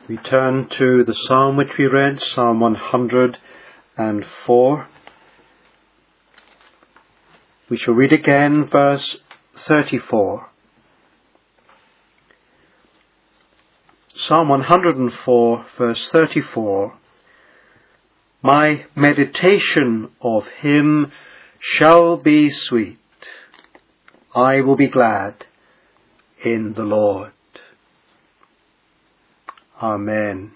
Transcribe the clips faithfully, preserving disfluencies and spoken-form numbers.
We turn to the psalm which we read, Psalm one hundred four. We shall read again verse thirty-four. Psalm one hundred four, verse thirty-four. My meditation of him shall be sweet. I will be glad in the Lord. Amen.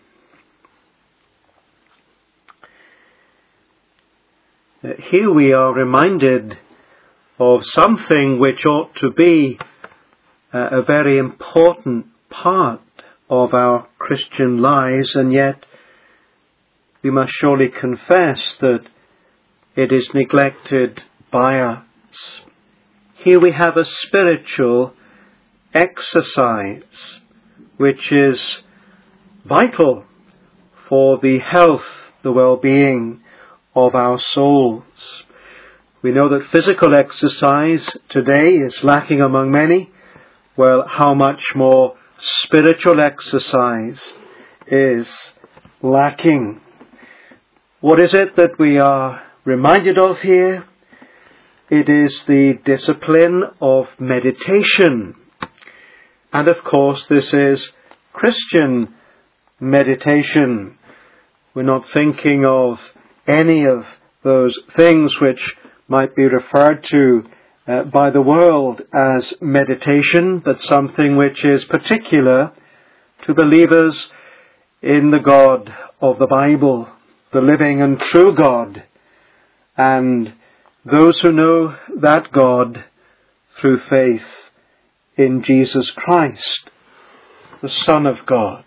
Here we are reminded of something which ought to be a very important part of our Christian lives, and yet we must surely confess that it is neglected by us. Here we have a spiritual exercise which is vital for the health, the well-being of our souls. We know that physical exercise today is lacking among many. Well, how much more spiritual exercise is lacking? What is it that we are reminded of here? It is the discipline of meditation. And of course, this is Christian meditation. We're not thinking of any of those things which might be referred to uh, by the world as meditation, but something which is particular to believers in the God of the Bible, the living and true God, and those who know that God through faith in Jesus Christ, the Son of God.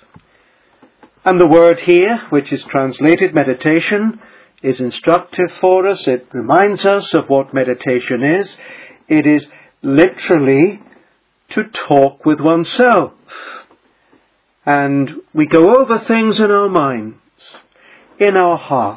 And the word here, which is translated meditation, is instructive for us. It reminds us of what meditation is. It is literally to talk with oneself. And we go over things in our minds, in our hearts.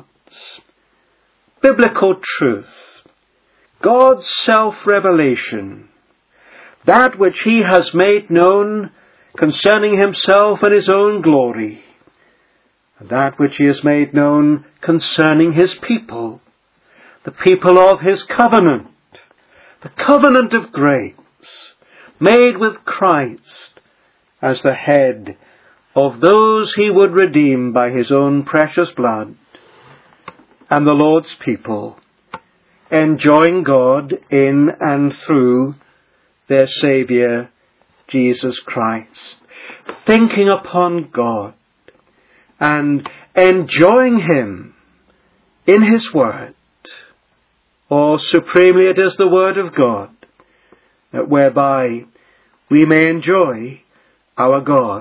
Biblical truth, God's self-revelation, that which he has made known concerning himself and his own glory, and that which he has made known concerning his people, the people of his covenant, the covenant of grace, made with Christ as the head of those he would redeem by his own precious blood, and the Lord's people, enjoying God in and through their Saviour, Jesus Christ, thinking upon God and enjoying him in his word, or supremely it is the word of God, whereby we may enjoy our God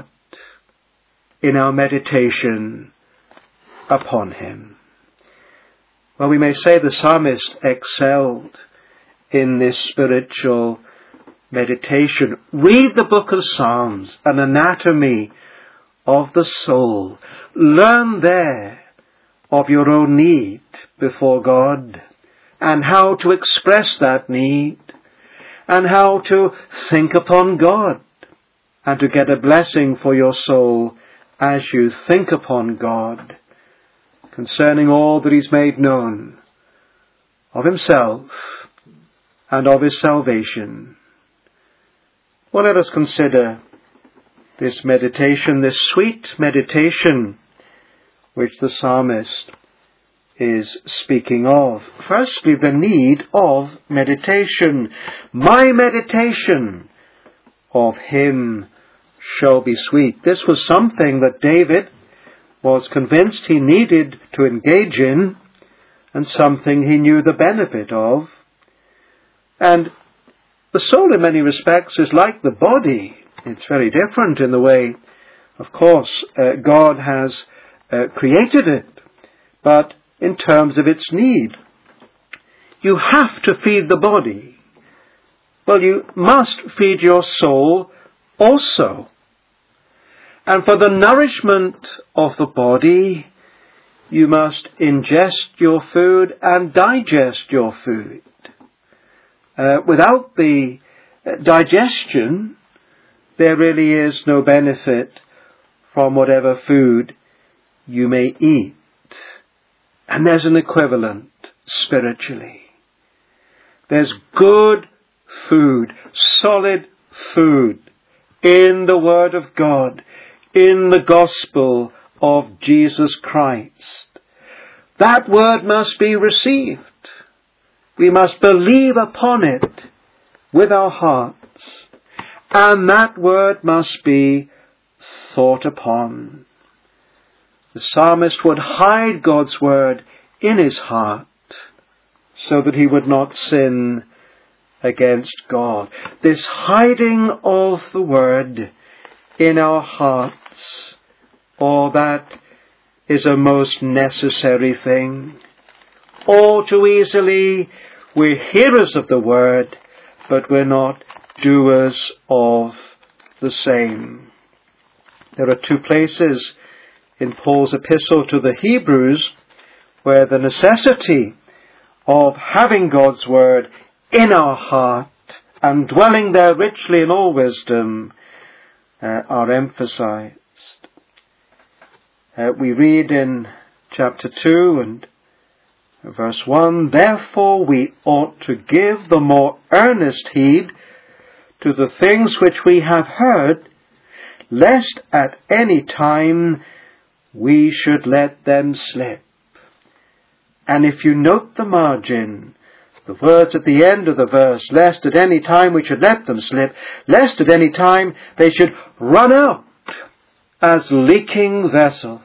in our meditation upon him. Well, we may say the psalmist excelled in this spiritual meditation. Read the book of Psalms, an anatomy of the soul. Learn there of your own need before God, and how to express that need, and how to think upon God, and to get a blessing for your soul as you think upon God concerning all that he's made known of himself and of his salvation. Well, let us consider this meditation, this sweet meditation which the psalmist is speaking of. Firstly, the need of meditation. My meditation of him shall be sweet. This was something that David was convinced he needed to engage in, and something he knew the benefit of. And the soul in many respects is like the body. It's very different in the way, of course, uh, God has uh, created it, but in terms of its need. You have to feed the body. Well, you must feed your soul also. And for the nourishment of the body, you must ingest your food and digest your food. Uh, without the digestion, there really is no benefit from whatever food you may eat. And there's an equivalent spiritually. There's good food, solid food in the Word of God, in the gospel of Jesus Christ. That Word must be received. We must believe upon it with our hearts. And that Word must be thought upon. The psalmist would hide God's Word in his heart so that he would not sin against God. This hiding of the Word in our hearts, oh, that is a most necessary thing. All too easily we're hearers of the Word, but we're not doers of the same. There are two places in Paul's epistle to the Hebrews where the necessity of having God's Word in our heart and dwelling there richly in all wisdom uh, are emphasized. Uh, we read in chapter two and verse one, "Therefore we ought to give the more earnest heed to the things which we have heard, lest at any time we should let them slip." And if you note the margin, the words at the end of the verse, "lest at any time we should let them slip," lest at any time they should run out as leaking vessels.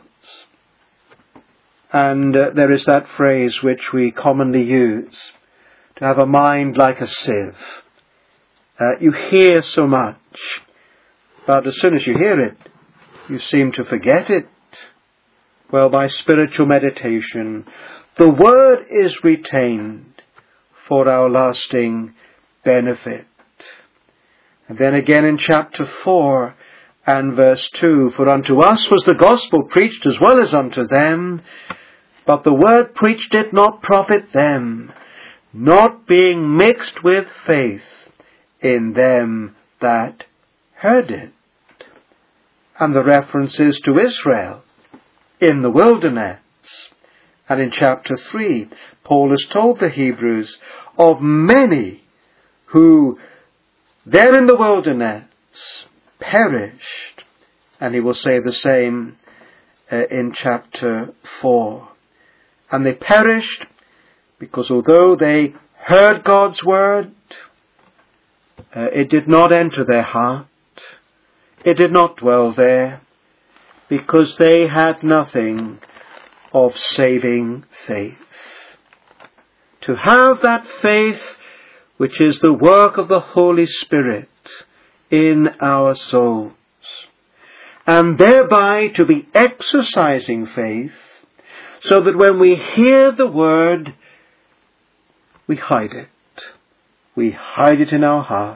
And uh, there is that phrase which we commonly use, to have a mind like a sieve. Uh, you hear so much, but as soon as you hear it, you seem to forget it. Well, by spiritual meditation, the Word is retained for our lasting benefit. And then again in chapter four and verse two, "For unto us was the gospel preached as well as unto them, but the word preached did not profit them, not being mixed with faith in them that heard it." And the reference is to Israel in the wilderness. And in chapter three, Paul has told the Hebrews of many who, there in the wilderness, perished. And he will say the same uh, in chapter four. And they perished because although they heard God's word, uh, it did not enter their heart. It did not dwell there, because they had nothing of saving faith. To have that faith which is the work of the Holy Spirit in our souls, and thereby to be exercising faith, so that when we hear the word, we hide it. We hide it in our heart.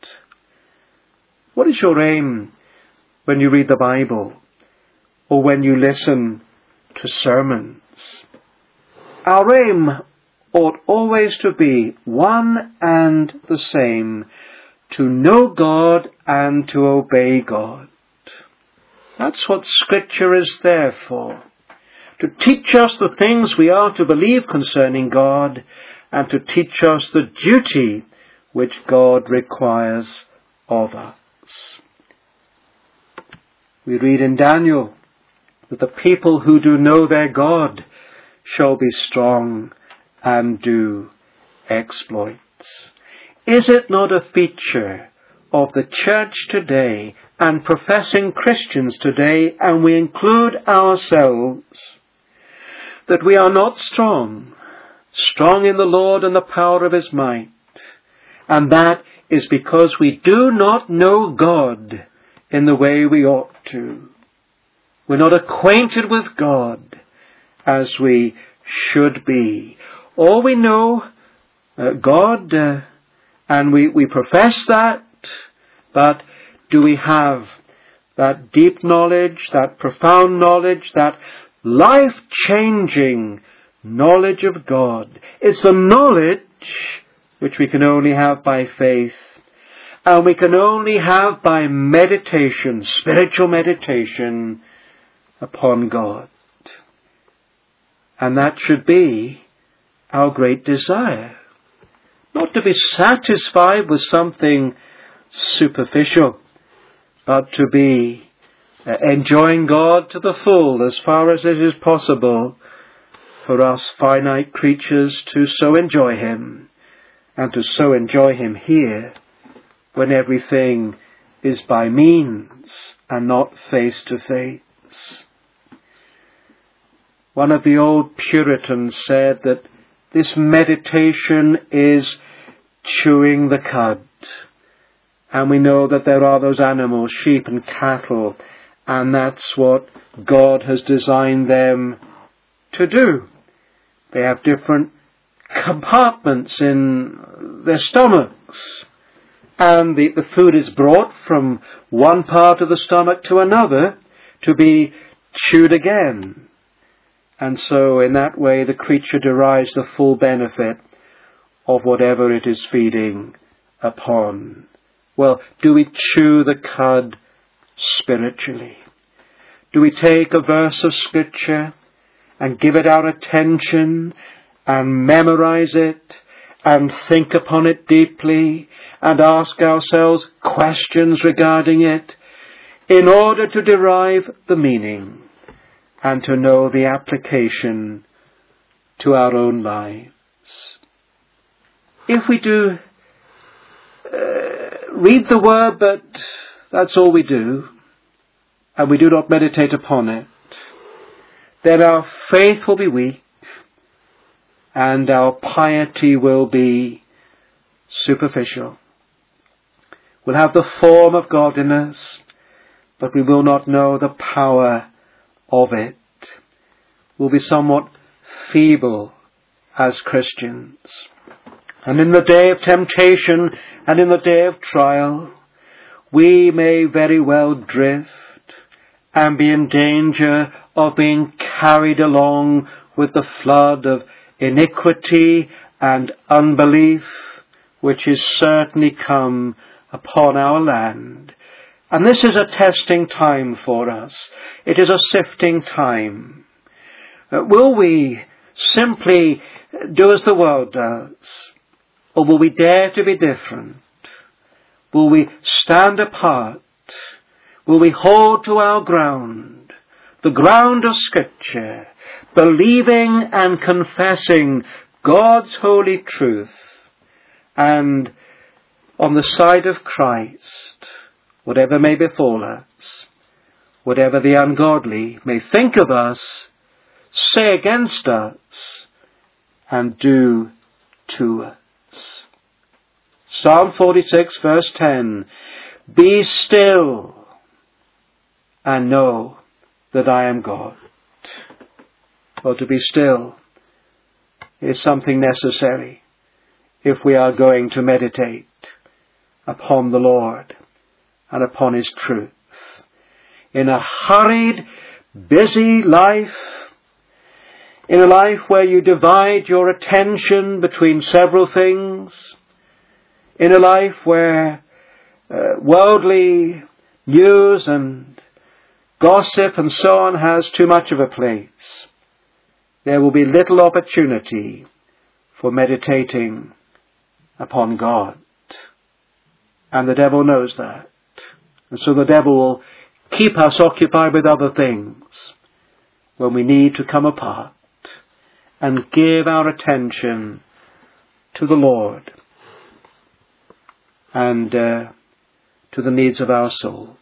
What is your aim when you read the Bible, or when you listen to sermons? Our aim ought always to be one and the same, to know God and to obey God. That's what Scripture is there for, to teach us the things we are to believe concerning God, and to teach us the duty which God requires of us. We read in Daniel that the people who do know their God shall be strong and do exploits. Is it not a feature of the church today and professing Christians today, and we include ourselves, that we are not strong, strong in the Lord and the power of his might? And that is because we do not know God in the way we ought to. We're not acquainted with God as we should be. All we know, uh, God, uh, and we, we profess that, but do we have that deep knowledge, that profound knowledge, that life-changing knowledge of God? It's a knowledge which we can only have by faith. and we can only have by meditation, spiritual meditation upon God. And that should be our great desire. Not to be satisfied with something superficial, but to be uh, enjoying God to the full as far as it is possible for us finite creatures to so enjoy Him, and to so enjoy Him here when everything is by means and not face to face. One of the old Puritans said that this meditation is chewing the cud. And we know that there are those animals, sheep and cattle, and that's what God has designed them to do. They have different compartments in their stomachs, and the, the food is brought from one part of the stomach to another to be chewed again. And so in that way the creature derives the full benefit of whatever it is feeding upon. Well, do we chew the cud spiritually? Do we take a verse of Scripture and give it our attention and memorize it and think upon it deeply and ask ourselves questions regarding it in order to derive the meaning and to know the application to our own lives? If we do uh, read the Word, but that's all we do, and we do not meditate upon it, then our faith will be weak, and our piety will be superficial. We'll have the form of godliness, but we will not know the power of it. We'll be somewhat feeble as Christians. And in the day of temptation and in the day of trial, we may very well drift and be in danger of being carried along with the flood of iniquity and unbelief which is certainly come upon our land. And this is a testing time for us. It is a sifting time. Uh, will we simply do as the world does? Or will we dare to be different? Will we stand apart? Will we hold to our ground, the ground of Scripture, believing and confessing God's holy truth, and on the side of Christ, whatever may befall us, whatever the ungodly may think of us, say against us, and do to us? Psalm forty-six, verse ten, "Be still and know that I am God." Well, to be still is something necessary if we are going to meditate upon the Lord and upon His truth. In a hurried, busy life, in a life where you divide your attention between several things, in a life where uh, worldly news and gossip and so on has too much of a place, there will be little opportunity for meditating upon God. And the devil knows that. And so the devil will keep us occupied with other things when we need to come apart and give our attention to the Lord and uh, to the needs of our souls.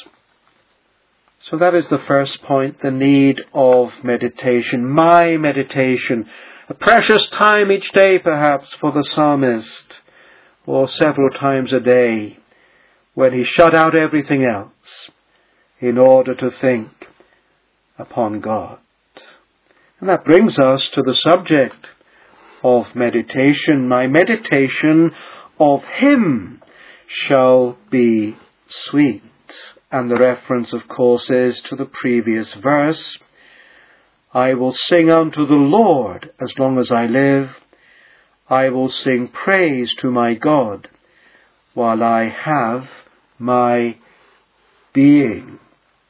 So that is the first point, the need of meditation. My meditation. A precious time each day perhaps for the psalmist, or several times a day, when he shut out everything else in order to think upon God. And that brings us to the subject of meditation. My meditation of Him shall be sweet. And the reference, of course, is to the previous verse. I will sing unto the Lord as long as I live. I will sing praise to my God while I have my being.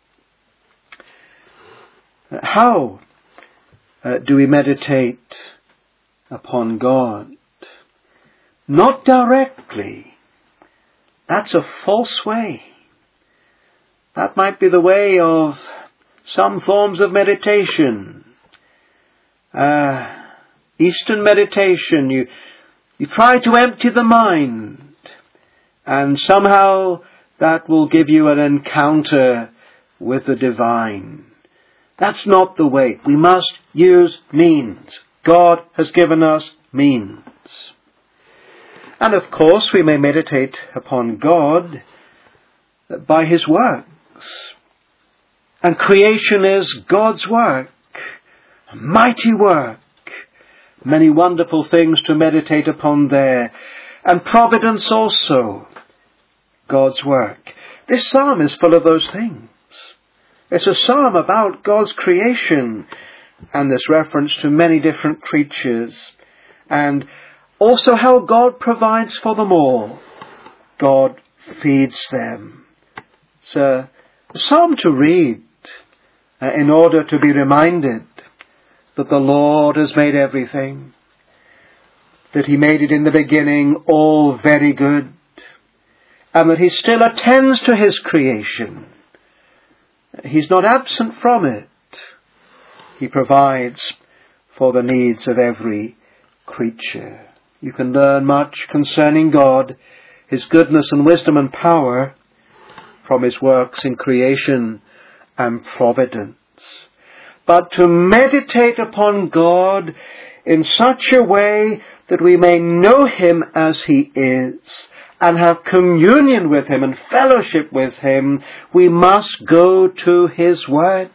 How uh, do we meditate upon God? Not directly. That's a false way. That might be the way of some forms of meditation. Uh, Eastern meditation, you, you try to empty the mind, and somehow that will give you an encounter with the divine. That's not the way. We must use means. God has given us means. And of course we may meditate upon God by His works. And creation is God's work, a mighty work. Many wonderful things to meditate upon there. And providence also, God's work. This psalm is full of those things. It's a psalm about God's creation, and this reference to many different creatures, and also how God provides for them all. God feeds them. It's a psalm to read uh, in order to be reminded that the Lord has made everything, that He made it in the beginning all very good, and that He still attends to His creation. He's not absent from it. He provides for the needs of every creature. You can learn much concerning God, His goodness and wisdom and power from His works in creation and providence. But to meditate upon God in such a way that we may know Him as He is, and have communion with Him and fellowship with Him, we must go to His Word.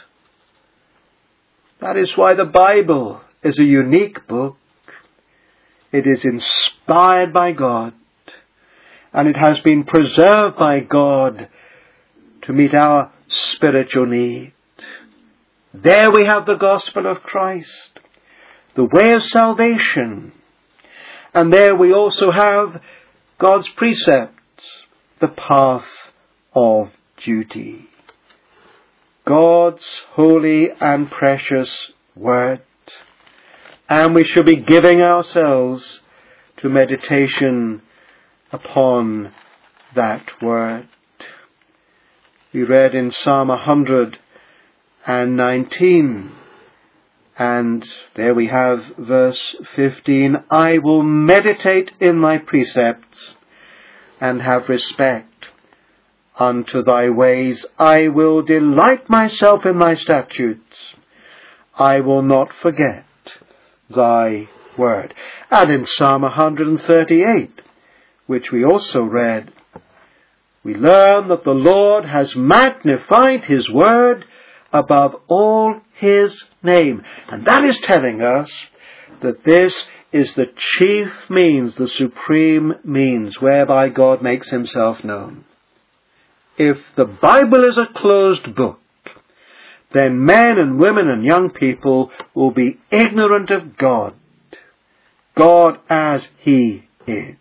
That is why the Bible is a unique book. It is inspired by God, and it has been preserved by God to meet our spiritual need. There we have the gospel of Christ, the way of salvation, and there we also have God's precepts, the path of duty. God's holy and precious Word. And we should be giving ourselves to meditation upon that Word. We read in Psalm one hundred nineteen, and there we have verse fifteen, I will meditate in thy precepts and have respect unto thy ways. I will delight myself in thy statutes. I will not forget thy word. And in Psalm one hundred thirty-eight, which we also read, we learn that the Lord has magnified His word above all His name. And that is telling us that this is the chief means, the supreme means, whereby God makes Himself known. If the Bible is a closed book, then men and women and young people will be ignorant of God, God as He is.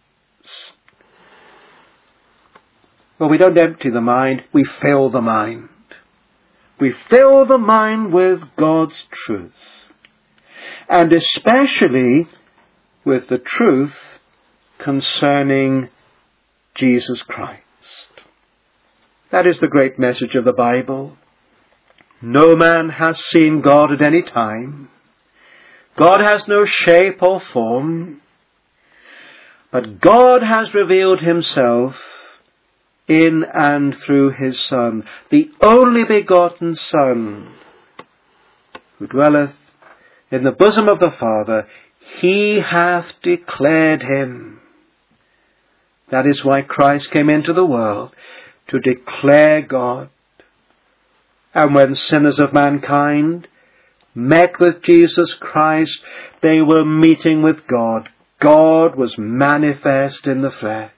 Well, we don't empty the mind, we fill the mind. We fill the mind with God's truth, and especially with the truth concerning Jesus Christ. That is the great message of the Bible. No man has seen God at any time. God has no shape or form, but God has revealed Himself in and through His Son, the only begotten Son, who dwelleth in the bosom of the Father. He hath declared Him. That is why Christ came into the world, to declare God. And when sinners of mankind met with Jesus Christ, they were meeting with God. God was manifest in the flesh.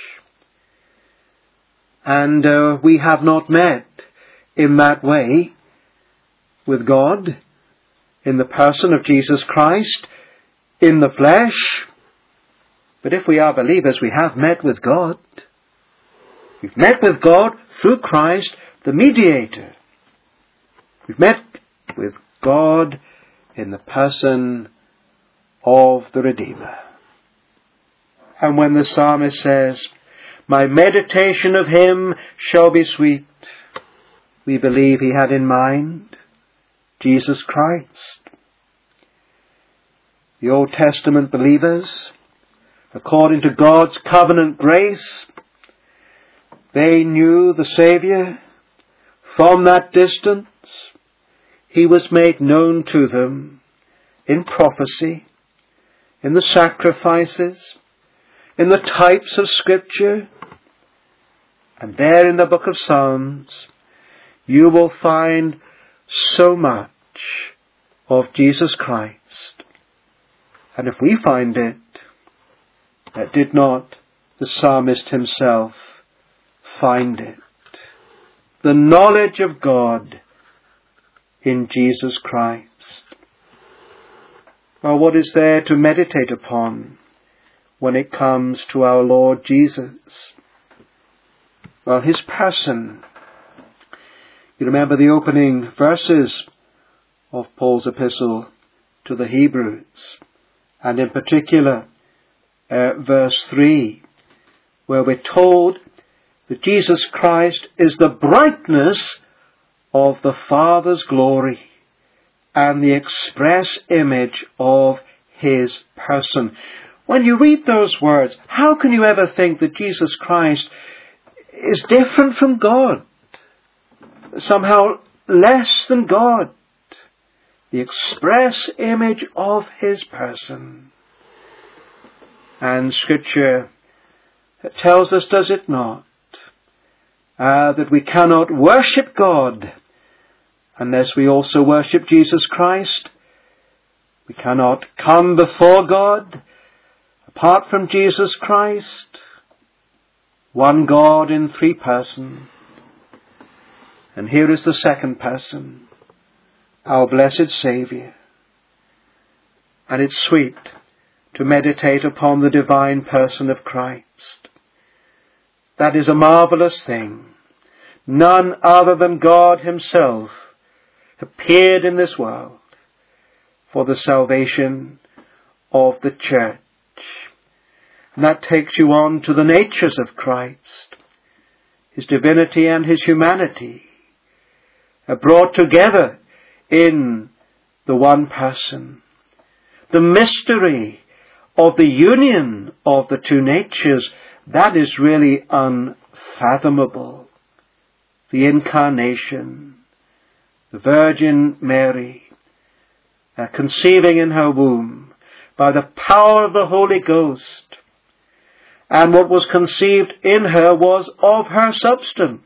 And uh, we have not met in that way with God, in the person of Jesus Christ, in the flesh. But if we are believers, we have met with God. We've met with God through Christ, the mediator. We've met with God in the person of the Redeemer. And when the psalmist says, my meditation of him shall be sweet, we believe he had in mind Jesus Christ. The Old Testament believers, according to God's covenant grace, they knew the Saviour. From that distance, he was made known to them in prophecy, in the sacrifices, in the types of Scripture. And there in the book of Psalms, you will find so much of Jesus Christ. And if we find it, that did not the psalmist himself find it? The knowledge of God in Jesus Christ. Well, what is there to meditate upon when it comes to our Lord Jesus? Well, his person. You remember the opening verses of Paul's epistle to the Hebrews, and in particular, uh, verse three, where we're told that Jesus Christ is the brightness of the Father's glory and the express image of his person. When you read those words, how can you ever think that Jesus Christ is different from God? Somehow less than God? The express image of his person. And Scripture tells us, does it not, uh, that we cannot worship God unless we also worship Jesus Christ. We cannot come before God apart from Jesus Christ. One God in three persons. And here is the second person, our blessed Saviour. And it's sweet to meditate upon the divine person of Christ. That is a marvelous thing. None other than God himself appeared in this world for the salvation of the church. And that takes you on to the natures of Christ. His divinity and his humanity are brought together in the one person. The mystery of the union of the two natures, that is really unfathomable. The incarnation, the Virgin Mary, uh, conceiving in her womb by the power of the Holy Ghost. And what was conceived in her was of her substance.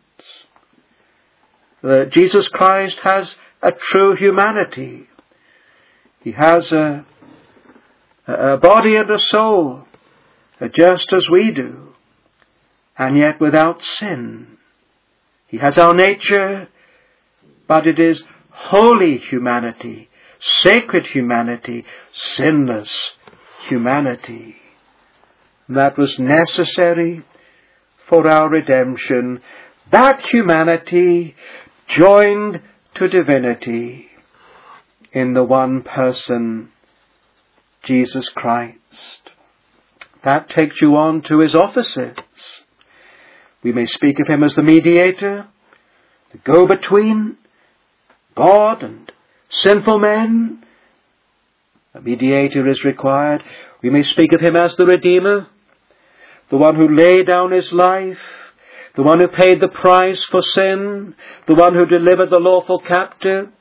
Uh, Jesus Christ has a true humanity. He has a, a body and a soul, uh, just as we do, and yet without sin. He has our nature, but it is holy humanity, sacred humanity, sinless humanity. And that was necessary for our redemption. That humanity joined to divinity in the one person, Jesus Christ. That takes you on to his offices. We may speak of him as the mediator, the go-between, God and sinful men. A mediator is required. We may speak of him as the Redeemer, the one who laid down his life, the one who paid the price for sin, the one who delivered the lawful captives.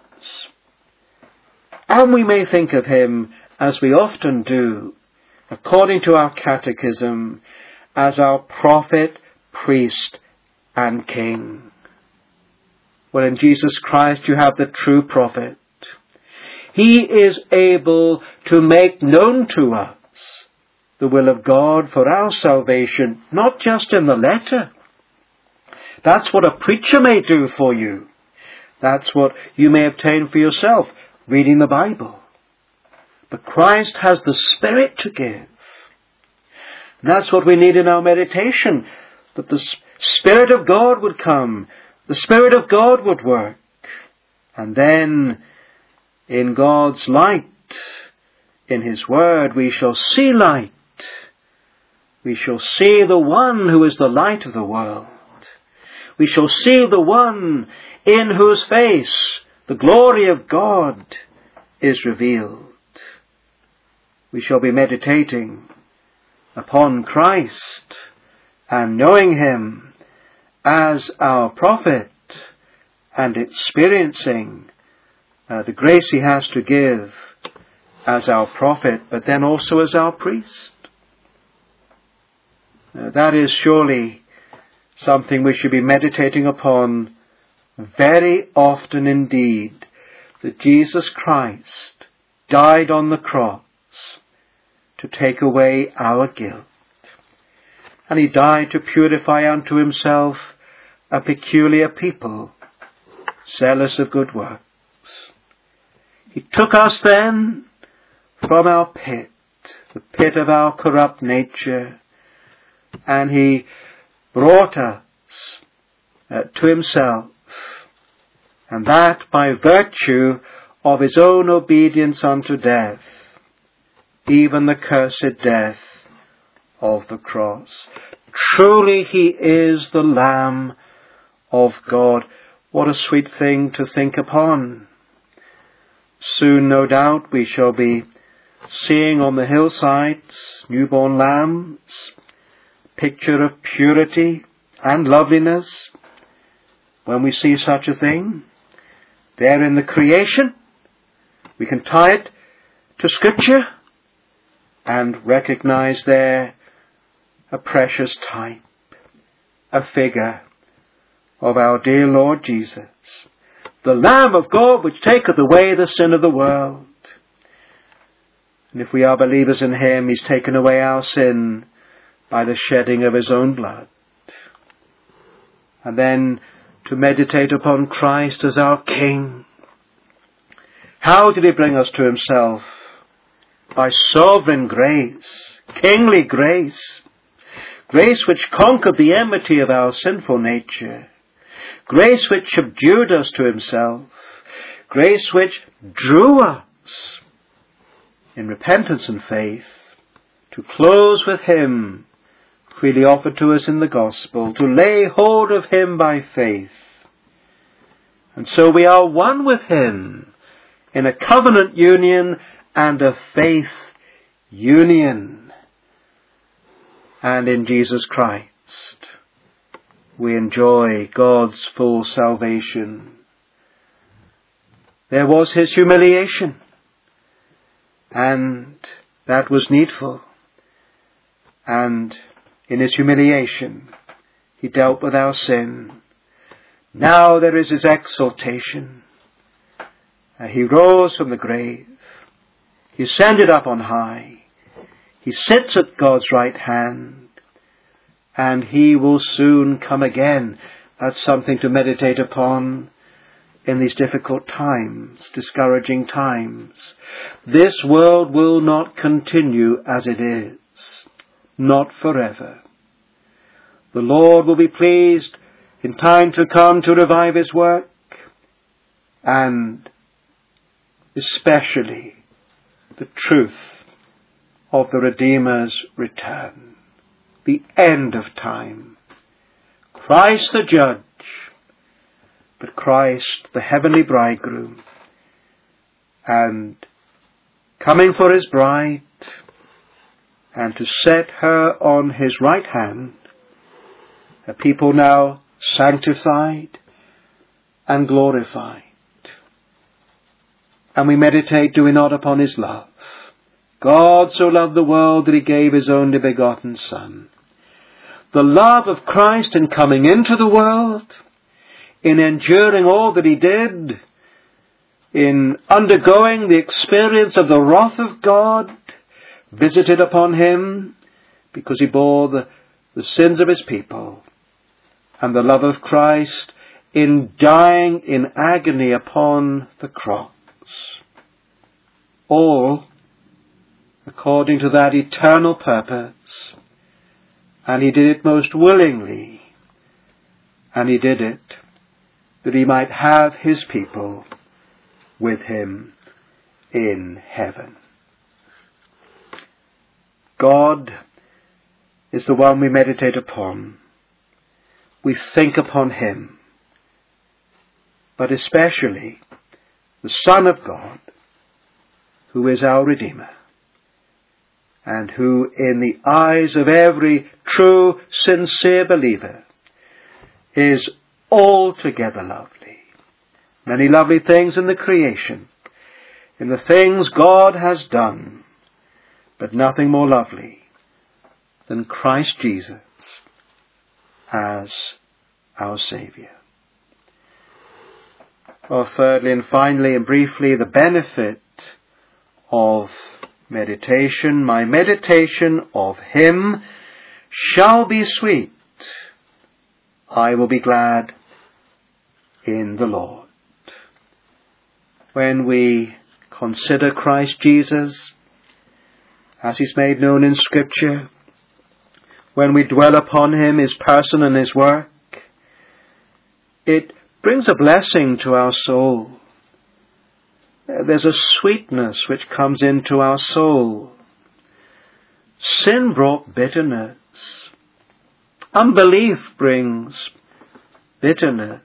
And we may think of him, as we often do, according to our catechism, as our prophet, priest, and king. Well, in Jesus Christ you have the true prophet. He is able to make known to us the will of God for our salvation, not just in the letter. That's what a preacher may do for you. That's what you may obtain for yourself, reading the Bible. But Christ has the Spirit to give. That's what we need in our meditation, that the Spirit of God would come, the Spirit of God would work, and then in God's light, in His Word, we shall see light. We shall see the one who is the light of the world. We shall see the one in whose face the glory of God is revealed. We shall be meditating upon Christ and knowing Him as our prophet and experiencing uh, the grace He has to give as our prophet, but then also as our priest. Uh, that is surely something we should be meditating upon very often indeed, that Jesus Christ died on the cross to take away our guilt. And He died to purify unto Himself a peculiar people, zealous of good works. He took us then from our pit, the pit of our corrupt nature, and He brought us uh, to Himself, and that by virtue of His own obedience unto death, even the cursed death of the cross. Truly He is the Lamb of God. What a sweet thing to think upon. Soon, no doubt, we shall be seeing on the hillsides newborn lambs, picture of purity and loveliness. When we see such a thing, there in the creation, we can tie it to Scripture and recognize there a precious type, a figure of our dear Lord Jesus, the Lamb of God which taketh away the sin of the world. And if we are believers in Him, He's taken away our sin by the shedding of His own blood. And then to meditate upon Christ as our King. How did He bring us to Himself? By sovereign grace, kingly grace, grace which conquered the enmity of our sinful nature, grace which subdued us to Himself, grace which drew us in repentance and faith to close with Him, freely offered to us in the gospel, to lay hold of Him by faith. And so we are one with Him in a covenant union and a faith union. And in Jesus Christ we enjoy God's full salvation. There was His humiliation, and that was needful. And in His humiliation He dealt with our sin. Now there is His exaltation. Uh, he rose from the grave. He ascended up on high. He sits at God's right hand. And He will soon come again. That's something to meditate upon in these difficult times, discouraging times. This world will not continue as it is. Not forever. The Lord will be pleased in time to come to revive His work, and especially the truth of the Redeemer's return, the end of time. Christ the judge, but Christ the heavenly bridegroom, and coming for His bride, and to set her on His right hand, a people now sanctified and glorified. And we meditate, do we not, upon His love. God so loved the world that He gave His only begotten Son. The love of Christ in coming into the world, in enduring all that He did, in undergoing the experience of the wrath of God visited upon Him because He bore the, the sins of His people, and the love of Christ in dying in agony upon the cross. All according to that eternal purpose And he did it most willingly. And he did it that he might have his people with him in heaven. God is the one we meditate upon. We think upon him, but especially the Son of God, who is our Redeemer, and who in the eyes of every true, sincere believer is altogether lovely. Many lovely things in the creation, in the things God has done, but nothing more lovely than Christ Jesus as our Saviour. Well, thirdly and finally and briefly, the benefit of meditation. My meditation of him shall be sweet. I will be glad in the Lord. When we consider Christ Jesus, as he's made known in Scripture, when we dwell upon him, his person and his work, it brings a blessing to our soul. There's a sweetness which comes into our soul. Sin brought bitterness. Unbelief brings bitterness.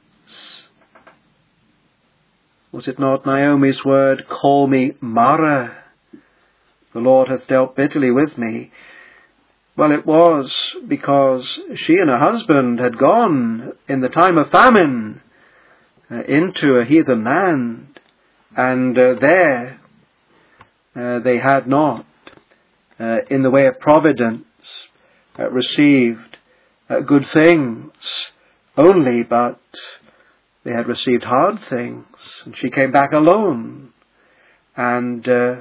Was it not Naomi's word, call me Mara? The Lord hath dealt bitterly with me. Well, it was because she and her husband had gone in the time of famine uh, into a heathen land, and uh, there uh, they had not, uh, in the way of providence, uh, received uh, good things only, but they had received hard things. And she came back alone, and uh,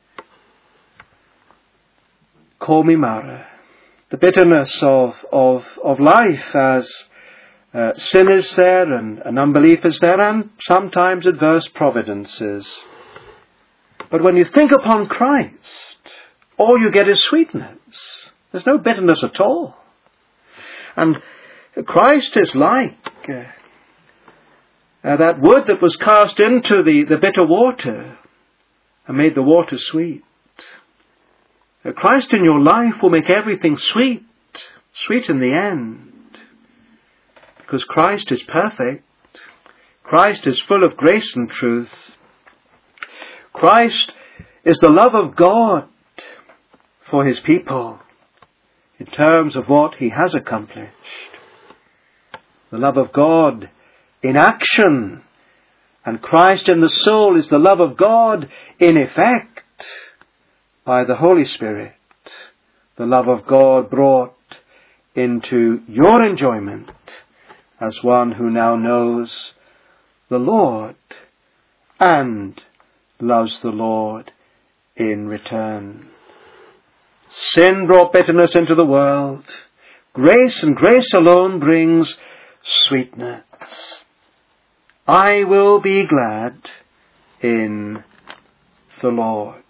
call me Mara. The bitterness of, of, of life as uh, sin is there and, and unbelief is there, and sometimes adverse providences. But when you think upon Christ, all you get is sweetness. There's no bitterness at all. And Christ is like uh, uh, that wood that was cast into the, the bitter water and made the water sweet. Christ in your life will make everything sweet, sweet in the end. Because Christ is perfect. Christ is full of grace and truth. Christ is the love of God for his people in terms of what he has accomplished. The love of God in action. And Christ in the soul is the love of God in effect. By the Holy Spirit, the love of God brought into your enjoyment as one who now knows the Lord and loves the Lord in return. Sin brought bitterness into the world. Grace and grace alone brings sweetness. I will be glad in the Lord.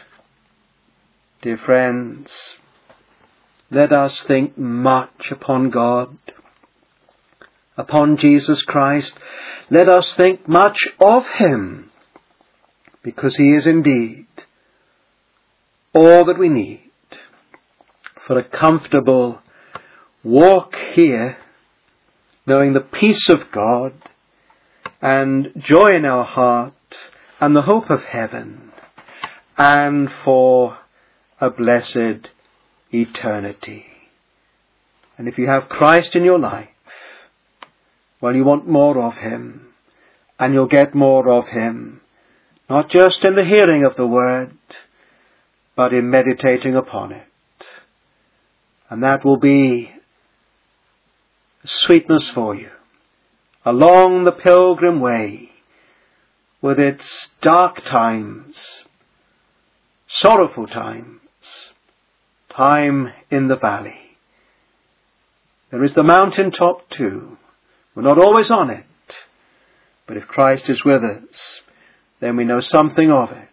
Dear friends, let us think much upon God, upon Jesus Christ. Let us think much of him, because he is indeed all that we need for a comfortable walk here, knowing the peace of God and joy in our heart and the hope of heaven, and for a blessed eternity. And if you have Christ in your life, well, you want more of him, and you'll get more of him, not just in the hearing of the word, but in meditating upon it. And that will be sweetness for you along the pilgrim way, with its dark times, sorrowful times, time in the valley. There is the mountain top too. We're not always on it, but if Christ is with us, then we know something of it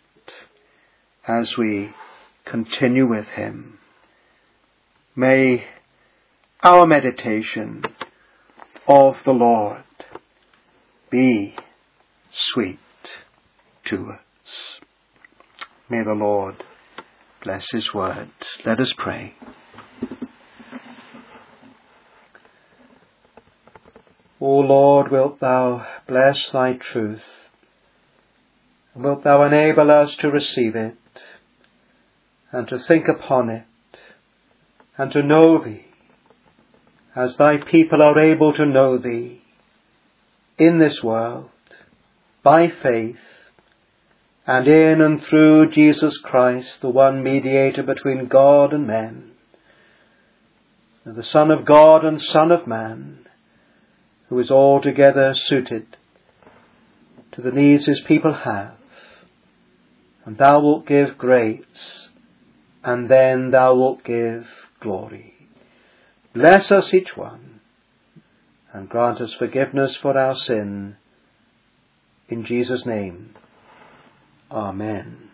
as we continue with him. May our meditation of the Lord be sweet to us. May the Lord bless his word. Let us pray. O Lord, wilt thou bless thy truth, and wilt thou enable us to receive it, and to think upon it, and to know thee, as thy people are able to know thee in this world, by faith, and in and through Jesus Christ, the one mediator between God and men, the Son of God and Son of Man, who is altogether suited to the needs his people have. And thou wilt give grace, and then thou wilt give glory. Bless us each one, and grant us forgiveness for our sin. In Jesus' name, Amen.